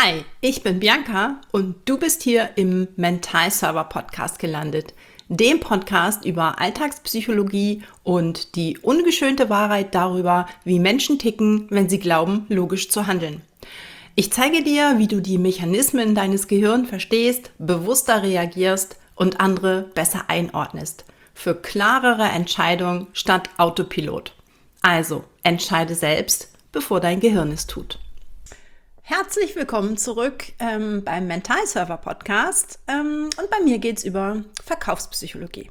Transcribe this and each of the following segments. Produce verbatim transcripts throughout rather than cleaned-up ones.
Hi, ich bin Bianca und du bist hier im Mental Server Podcast gelandet, dem Podcast über Alltagspsychologie und die ungeschönte Wahrheit darüber, wie Menschen ticken, wenn sie glauben, logisch zu handeln. Ich zeige dir, wie du die Mechanismen deines Gehirns verstehst, bewusster reagierst und andere besser einordnest. Für klarere Entscheidungen statt Autopilot. Also, entscheide selbst, bevor dein Gehirn es tut. Herzlich willkommen zurück ähm, beim Mental Server Podcast ähm, und bei mir geht es über Verkaufspsychologie.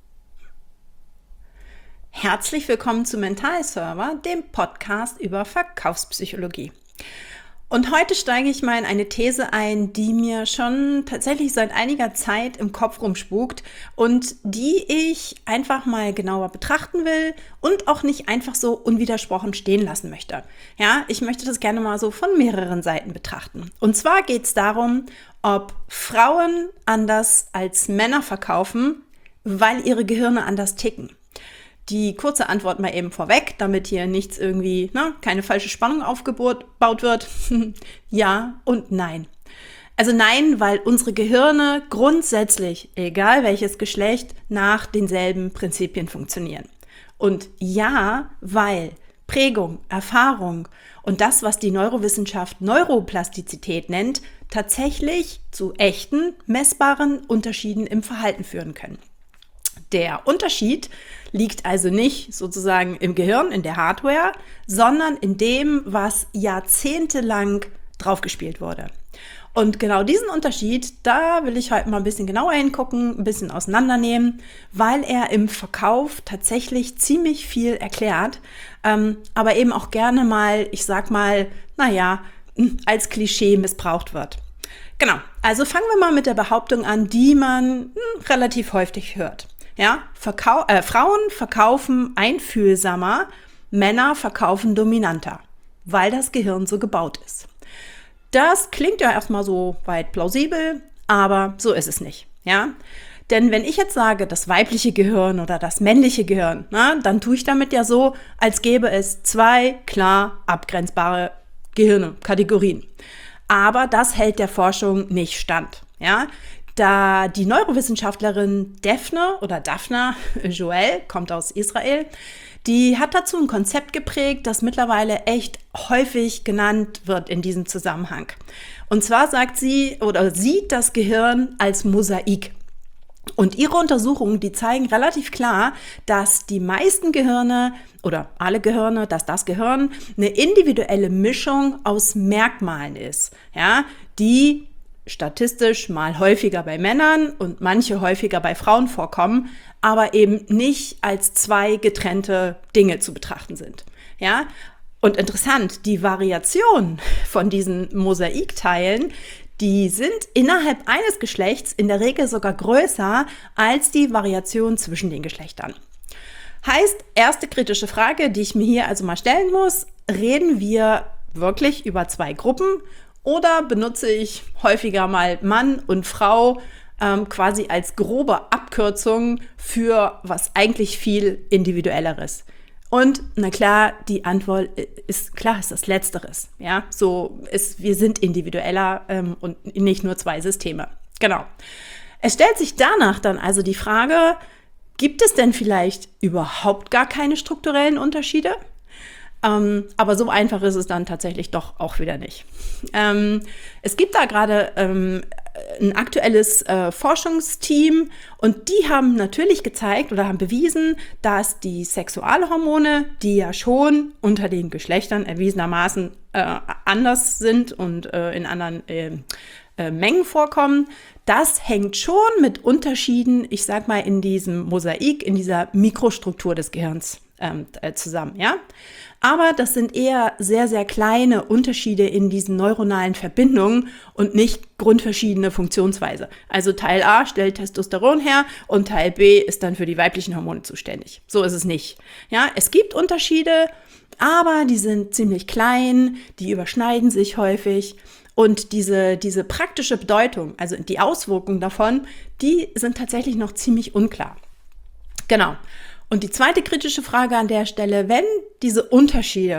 Herzlich willkommen zu Mental Server, dem Podcast über Verkaufspsychologie. Und heute steige ich mal in eine These ein, die mir schon tatsächlich seit einiger Zeit im Kopf rumspukt und die ich einfach mal genauer betrachten will und auch nicht einfach so unwidersprochen stehen lassen möchte. Ja, ich möchte das gerne mal so von mehreren Seiten betrachten. Und zwar geht es darum, ob Frauen anders als Männer verkaufen, weil ihre Gehirne anders ticken. Die kurze Antwort mal eben vorweg, damit hier nichts irgendwie, ne, keine falsche Spannung aufgebaut wird. Ja und nein. Also nein, weil unsere Gehirne grundsätzlich, egal welches Geschlecht, nach denselben Prinzipien funktionieren. Und ja, weil Prägung, Erfahrung und das, was die Neurowissenschaft Neuroplastizität nennt, tatsächlich zu echten, messbaren Unterschieden im Verhalten führen können. Der Unterschied liegt also nicht sozusagen im Gehirn, in der Hardware, sondern in dem, was jahrzehntelang draufgespielt wurde. Und genau diesen Unterschied, da will ich heute mal ein bisschen genauer hingucken, ein bisschen auseinandernehmen, weil er im Verkauf tatsächlich ziemlich viel erklärt, ähm, aber eben auch gerne mal, ich sag mal, naja, als Klischee missbraucht wird. Genau, also fangen wir mal mit der Behauptung an, die man hm, relativ häufig hört. Ja, Verkau- äh, Frauen verkaufen einfühlsamer, Männer verkaufen dominanter, weil das Gehirn so gebaut ist. Das klingt ja erstmal so weit plausibel, aber so ist es nicht. Ja? Denn wenn ich jetzt sage, das weibliche Gehirn oder das männliche Gehirn, na, dann tue ich damit ja so, als gäbe es zwei klar abgrenzbare Gehirne, Kategorien. Aber das hält der Forschung nicht stand. Ja? Da die Neurowissenschaftlerin Daphne oder Daphna Joel, kommt aus Israel, die hat dazu ein Konzept geprägt, das mittlerweile echt häufig genannt wird in diesem Zusammenhang. Und zwar sagt sie oder sieht das Gehirn als Mosaik. Und ihre Untersuchungen, die zeigen relativ klar, dass die meisten Gehirne oder alle Gehirne, dass das Gehirn eine individuelle Mischung aus Merkmalen ist, ja, die statistisch mal häufiger bei Männern und manche häufiger bei Frauen vorkommen, aber eben nicht als zwei getrennte Dinge zu betrachten sind. Ja? Und interessant, die Variation von diesen Mosaikteilen, die sind innerhalb eines Geschlechts in der Regel sogar größer als die Variation zwischen den Geschlechtern. Heißt, erste kritische Frage, die ich mir hier also mal stellen muss, reden wir wirklich über zwei Gruppen? Oder benutze ich häufiger mal Mann und Frau ähm, quasi als grobe Abkürzung für was eigentlich viel Individuelleres? Und na klar, die Antwort ist klar, ist das Letzteres. Ja, so ist, wir sind individueller ähm, und nicht nur zwei Systeme. Genau. Es stellt sich danach dann also die Frage, gibt es denn vielleicht überhaupt gar keine strukturellen Unterschiede? Ähm, aber so einfach ist es dann tatsächlich doch auch wieder nicht. Ähm, es gibt da gerade ähm, ein aktuelles äh, Forschungsteam und die haben natürlich gezeigt oder haben bewiesen, dass die Sexualhormone, die ja schon unter den Geschlechtern erwiesenermaßen äh, anders sind und äh, in anderen äh, äh, Mengen vorkommen, das hängt schon mit Unterschieden, ich sag mal, in diesem Mosaik, in dieser Mikrostruktur des Gehirns ähm, äh, zusammen, ja. Aber das sind eher sehr, sehr kleine Unterschiede in diesen neuronalen Verbindungen und nicht grundverschiedene Funktionsweise. Also Teil A stellt Testosteron her und Teil B ist dann für die weiblichen Hormone zuständig. So ist es nicht. Ja, es gibt Unterschiede, aber die sind ziemlich klein, die überschneiden sich häufig. Und diese, diese praktische Bedeutung, also die Auswirkungen davon, die sind tatsächlich noch ziemlich unklar. Genau. Und die zweite kritische Frage an der Stelle, wenn diese Unterschiede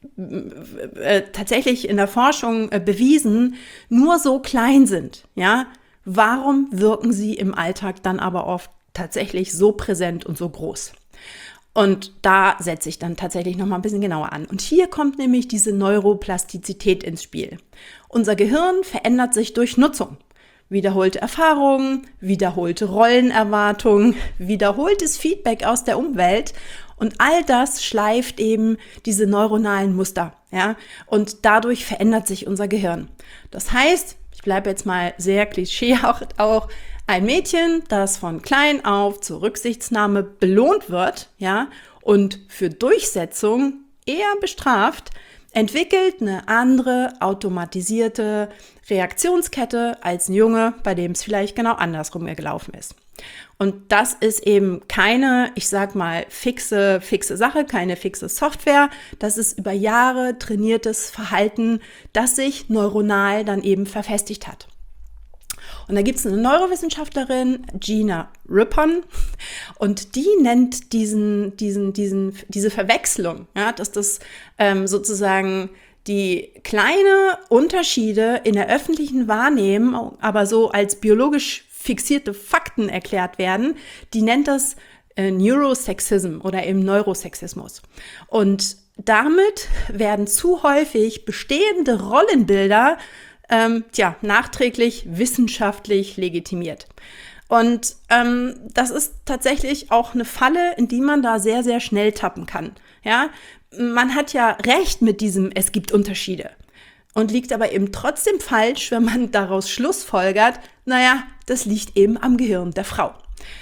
äh, tatsächlich in der Forschung äh, bewiesen, nur so klein sind, ja, warum wirken sie im Alltag dann aber oft tatsächlich so präsent und so groß? Und da setze ich dann tatsächlich noch mal ein bisschen genauer an. Und hier kommt nämlich diese Neuroplastizität ins Spiel. Unser Gehirn verändert sich durch Nutzung. Wiederholte Erfahrungen, wiederholte Rollenerwartungen, wiederholtes Feedback aus der Umwelt. Und all das schleift eben diese neuronalen Muster. Ja? Und dadurch verändert sich unser Gehirn. Das heißt, ich bleibe jetzt mal sehr klischeehaft auch, ein Mädchen, das von klein auf zur Rücksichtnahme belohnt wird, ja, und für Durchsetzung eher bestraft, entwickelt eine andere automatisierte Reaktionskette als ein Junge, bei dem es vielleicht genau andersrum gelaufen ist. Und das ist eben keine, ich sag mal, fixe, fixe Sache, keine fixe Software. Das ist über Jahre trainiertes Verhalten, das sich neuronal dann eben verfestigt hat. Und da gibt es eine Neurowissenschaftlerin, Gina Rippon, und die nennt diesen, diesen, diesen, diese Verwechslung, ja, dass das ähm, sozusagen die kleine Unterschiede in der öffentlichen Wahrnehmung, aber so als biologisch fixierte Fakten erklärt werden, die nennt das äh, Neurosexism oder eben Neurosexismus. Und damit werden zu häufig bestehende Rollenbilder Ähm, tja, nachträglich wissenschaftlich legitimiert. Und ähm, das ist tatsächlich auch eine Falle, in die man da sehr, sehr schnell tappen kann. Ja, man hat ja recht mit diesem, es gibt Unterschiede. Und liegt aber eben trotzdem falsch, wenn man daraus schlussfolgert, naja, das liegt eben am Gehirn der Frau.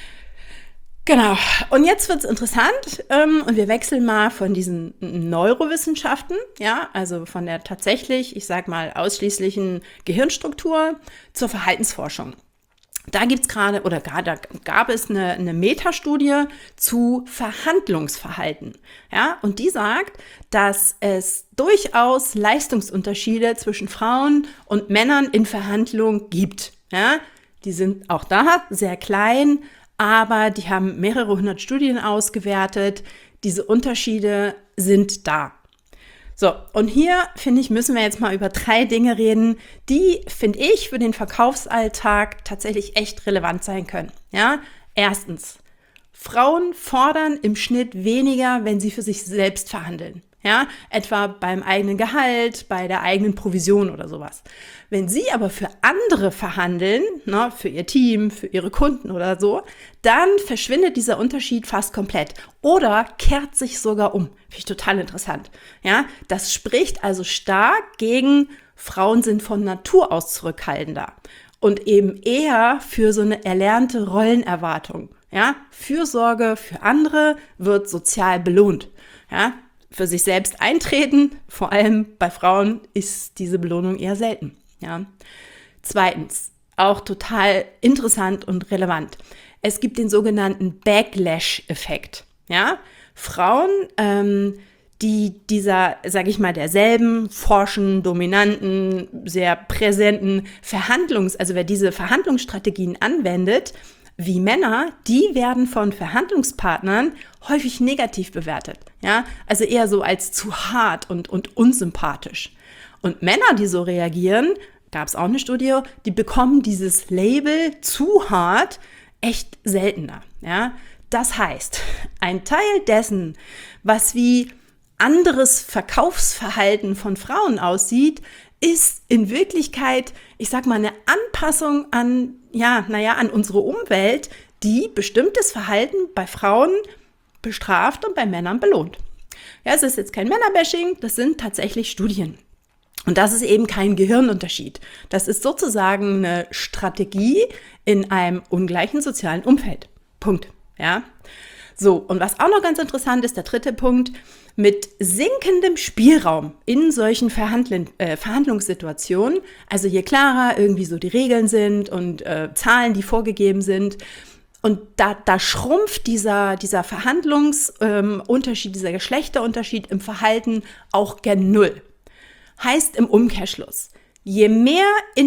Genau, und jetzt wird's interessant ähm, und wir wechseln mal von diesen Neurowissenschaften, ja, also von der tatsächlich, ich sag mal, ausschließlichen Gehirnstruktur zur Verhaltensforschung. Da gibt's gerade, oder da gab es eine, eine Metastudie zu Verhandlungsverhalten, ja, und die sagt, dass es durchaus Leistungsunterschiede zwischen Frauen und Männern in Verhandlungen gibt, ja. Die sind auch da sehr klein, aber die haben mehrere hundert Studien ausgewertet. Diese Unterschiede sind da. So, und hier, finde ich, müssen wir jetzt mal über drei Dinge reden, die, finde ich, für den Verkaufsalltag tatsächlich echt relevant sein können. Ja? Erstens, Frauen fordern im Schnitt weniger, wenn sie für sich selbst verhandeln. Ja, etwa beim eigenen Gehalt, bei der eigenen Provision oder sowas. Wenn sie aber für andere verhandeln, ne, für ihr Team, für ihre Kunden oder so, dann verschwindet dieser Unterschied fast komplett oder kehrt sich sogar um. Finde ich total interessant. Ja, das spricht also stark gegen, Frauen sind von Natur aus zurückhaltender und eben eher für so eine erlernte Rollenerwartung. Ja, Fürsorge für andere wird sozial belohnt. Ja, für sich selbst eintreten, vor allem bei Frauen, ist diese Belohnung eher selten. Ja. Zweitens, auch total interessant und relevant. Es gibt den sogenannten Backlash-Effekt. Ja. Frauen, ähm, die dieser, sage ich mal, derselben forschen, dominanten, sehr präsenten Verhandlungs-, also wer diese Verhandlungsstrategien anwendet, wie Männer, die werden von Verhandlungspartnern häufig negativ bewertet. Ja, also eher so als zu hart und, und unsympathisch. Und Männer, die so reagieren, gab es auch eine Studie, die bekommen dieses Label zu hart echt seltener. Ja, das heißt, ein Teil dessen, was wie anderes Verkaufsverhalten von Frauen aussieht, ist in Wirklichkeit, ich sag mal, eine Anpassung an, ja, naja, an unsere Umwelt, die bestimmtes Verhalten bei Frauen bestraft und bei Männern belohnt. Ja, es ist jetzt kein Männerbashing, das sind tatsächlich Studien. Und das ist eben kein Gehirnunterschied. Das ist sozusagen eine Strategie in einem ungleichen sozialen Umfeld. Punkt. Ja. So, und was auch noch ganz interessant ist, der dritte Punkt, mit sinkendem Spielraum in solchen Verhandl- äh, Verhandlungssituationen, also je klarer irgendwie so die Regeln sind und äh, Zahlen, die vorgegeben sind, und da, da schrumpft dieser, dieser Verhandlungsunterschied, ähm, dieser Geschlechterunterschied im Verhalten auch gen Null. Heißt im Umkehrschluss, je mehr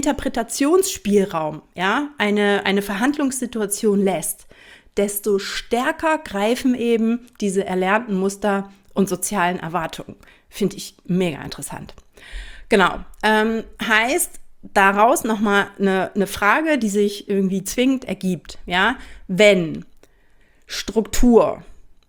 Interpretationsspielraum, ja, eine, eine Verhandlungssituation lässt, desto stärker greifen eben diese erlernten Muster und sozialen Erwartungen. Finde ich mega interessant. Genau, ähm, heißt daraus nochmal eine, eine Frage, die sich irgendwie zwingend ergibt. Ja? Wenn Struktur,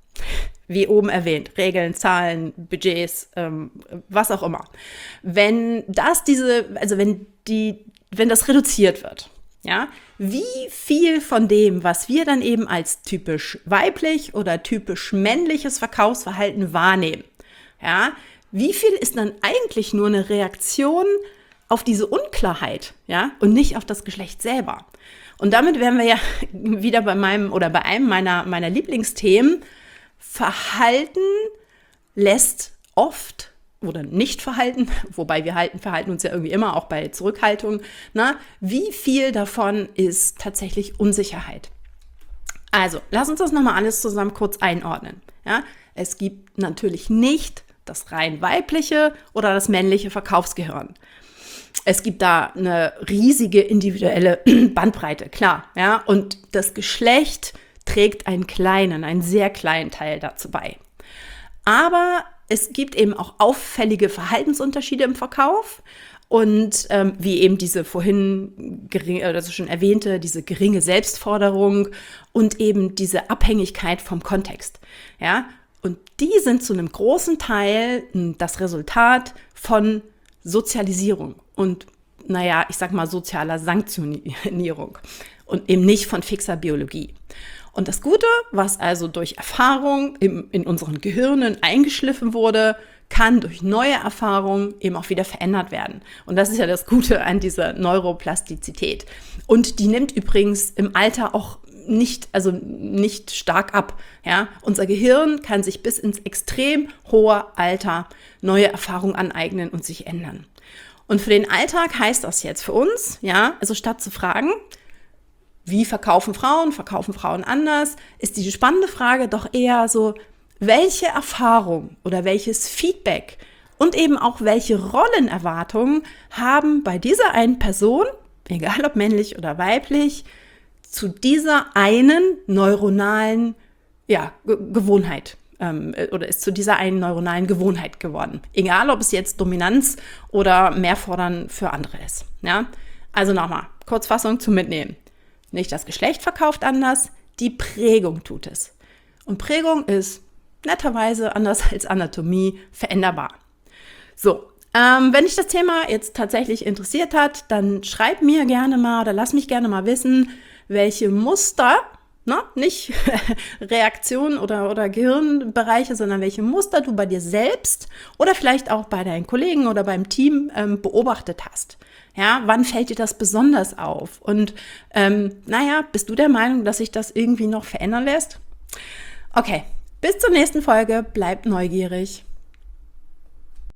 wie oben erwähnt, Regeln, Zahlen, Budgets, ähm, was auch immer, wenn das diese, also wenn die, wenn das reduziert wird, ja, wie viel von dem, was wir dann eben als typisch weiblich oder typisch männliches Verkaufsverhalten wahrnehmen, ja, wie viel ist dann eigentlich nur eine Reaktion auf diese Unklarheit, ja, und nicht auf das Geschlecht selber? Und damit wären wir ja wieder bei meinem oder bei einem meiner, meiner Lieblingsthemen. Verhalten lässt oft oder nicht Verhalten, wobei wir halten, verhalten uns ja irgendwie immer auch bei Zurückhaltung, na, wie viel davon ist tatsächlich Unsicherheit? Also, lass uns das nochmal alles zusammen kurz einordnen. Ja? Es gibt natürlich nicht das rein weibliche oder das männliche Verkaufsgehirn. Es gibt da eine riesige individuelle Bandbreite, klar. Ja? Und das Geschlecht trägt einen kleinen, einen sehr kleinen Teil dazu bei. Aber es gibt eben auch auffällige Verhaltensunterschiede im Verkauf und ähm, wie eben diese vorhin gering, also schon erwähnte, diese geringe Selbstforderung und eben diese Abhängigkeit vom Kontext. Ja? Und die sind zu einem großen Teil das Resultat von Sozialisierung und, naja, ich sag mal sozialer Sanktionierung und eben nicht von fixer Biologie. Und das Gute, was also durch Erfahrung im, in unseren Gehirnen eingeschliffen wurde, kann durch neue Erfahrungen eben auch wieder verändert werden. Und das ist ja das Gute an dieser Neuroplastizität. Und die nimmt übrigens im Alter auch nicht, also nicht stark ab. Ja? Unser Gehirn kann sich bis ins extrem hohe Alter neue Erfahrungen aneignen und sich ändern. Und für den Alltag heißt das jetzt für uns, ja, also statt zu fragen, wie verkaufen Frauen, verkaufen Frauen anders, ist die spannende Frage doch eher so, welche Erfahrung oder welches Feedback und eben auch welche Rollenerwartungen haben bei dieser einen Person, egal ob männlich oder weiblich, zu dieser einen neuronalen ja, Ge- Gewohnheit ähm, oder ist zu dieser einen neuronalen Gewohnheit geworden. Egal, ob es jetzt Dominanz oder Mehrfordern für andere ist. Ja? Also nochmal, Kurzfassung zum Mitnehmen. Nicht das Geschlecht verkauft anders, die Prägung tut es. Und Prägung ist netterweise anders als Anatomie veränderbar. So, ähm, wenn dich das Thema jetzt tatsächlich interessiert hat, dann schreib mir gerne mal oder lass mich gerne mal wissen, welche Muster, ne, nicht Reaktionen oder, oder Gehirnbereiche, sondern welche Muster du bei dir selbst oder vielleicht auch bei deinen Kollegen oder beim Team ähm, beobachtet hast. Ja, wann fällt dir das besonders auf? Und ähm, naja, bist du der Meinung, dass sich das irgendwie noch verändern lässt? Okay, bis zur nächsten Folge. Bleib neugierig.